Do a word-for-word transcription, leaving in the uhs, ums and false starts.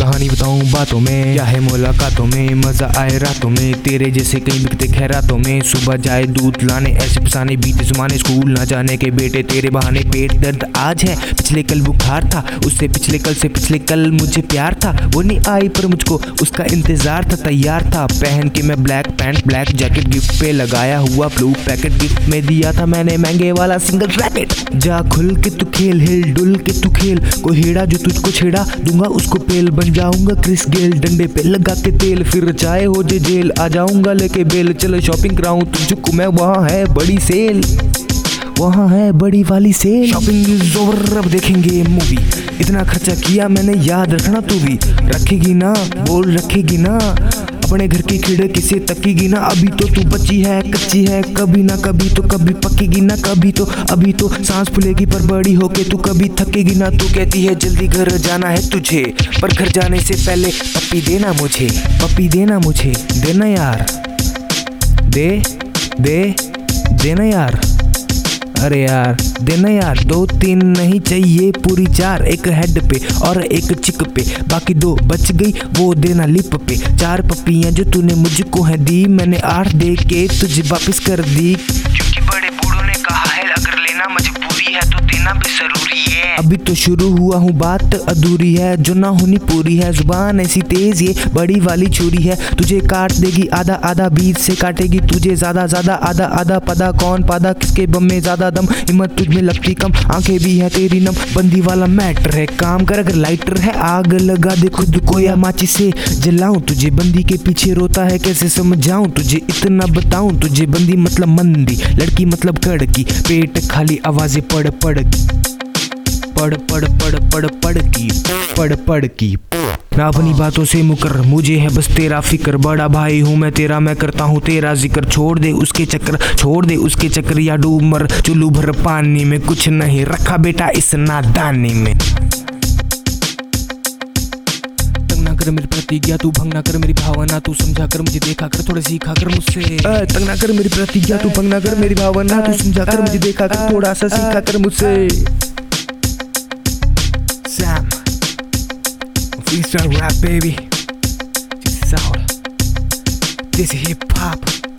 कहानी बताऊं बातों में, क्या है मुलाकातों में, मजा आए रातों में, तेरे जैसे कहीं बिकते खैरातों में। सुबह जाए दूध लाने ऐसे फसाने, बीते ज़माने स्कूल ना जाने के बेटे तेरे बहाने। पेट दर्द आज है, पिछले कल बुखार था, उससे पिछले कल से पिछले कल मुझे प्यार था। वो नहीं आई पर मुझको उसका इंतजार था, तैयार था पहन के मैं black pant black jacket, gift पे लगाया हुआ ब्लू पैकेट, गिफ्ट में दिया था मैंने महंगे वाला सिंगल रैकेट। जा खुल के तू खेल, हिल डुल के तू खेल, कोई हेड़ा जो तुझको छेड़ा दूंगा उसको पेल, बन जाऊंगा क्रिस गेल डंडे पे लगा के तेल, फिर चाहे हो जे जेल आ जाऊंगा लेके बेल। चलो शॉपिंग कराऊं तुझको मैं, वहाँ है बड़ी सेल, वहाँ है बड़ी वाली सेल। शॉपिंग इज ओवर, अब देखेंगे मूवी, इतना खर्चा किया मैंने याद रखना तू भी रखेगी ना, बोल रखेगी ना, अपने घर की खिड़की से तकेगी ना। अभी तो तू बच्ची है कच्ची है, कभी ना कभी तो कभी पकेगी ना, कभी तो अभी तो सांस फूलेगी पर बड़ी होके तू कभी थकेगी ना। तू कहती है जल्दी घर जाना है तुझे, पर घर जाने से पहले पप्पी देना मुझे, पप्पी देना मुझे, देना यार, दे दे देना यार, अरे यार देना यार। दो तीन नहीं चाहिए पूरी चार, एक हेड पे और एक चिक पे, बाकी दो बच गई वो देना लिप पे। चार पप्पियां जो तूने मुझको है दी, मैंने आठ दे के तुझे वापस कर दी, क्योंकि बड़े बूढ़ों ने कहा है अगर लेना मजबूरी है तो देना भी जरूरी है। अभी तो शुरू हुआ हूँ बात अधूरी है, जो ना होनी पूरी है, जुबान ऐसी तेज ये बड़ी वाली छुरी है, तुझे काट देगी आधा आधा, बीच से काटेगी तुझे ज्यादा ज्यादा, आधा आधा पदा कौन पादा, किसके बम में ज्यादा दम, हिम्मत तुझ में लगती कम, आंखें भी है तेरी नम। बंदी वाला मैटर है, काम कर अगर लाइटर है, आग लगा दे खुद को या माचिस से जलाऊं तुझे, बंदी के पीछे रोता है कैसे समझाऊं तुझे, इतना बताऊं तुझे, बंदी मतलब मंदी, लड़की मतलब कड़की, पेट खाली आवाजें पड़ पड़ पड़ पड़ पड़ पड़ पड़ की पड़ पड़ की। ना अपनी बातों से मुकर, मुझे है बस तेरा फिक्र, बड़ा भाई हूँ मैं तेरा, मैं करता हूँ तेरा जिक्र, छोड़ दे उसके चक्कर, छोड़ दे उसके चक्कर, या डूब मर चुल्लू भर पानी में, कुछ नहीं रखा बेटा इस नादानी में। तंग ना कर मेरी प्रतिज्ञा, तू भंग ना कर मेरी भावना, तू समझा कर मुझे देखा कर थोड़ा सीखा कर मुझसे। तंग ना कर मेरी प्रतिज्ञा, तू भंग ना कर मेरी भावना, तू समझा कर मुझे देखा कर थोड़ा सा सीखा कर मुझसे। Sam, freestyle rap baby, this is out, this is hip hop.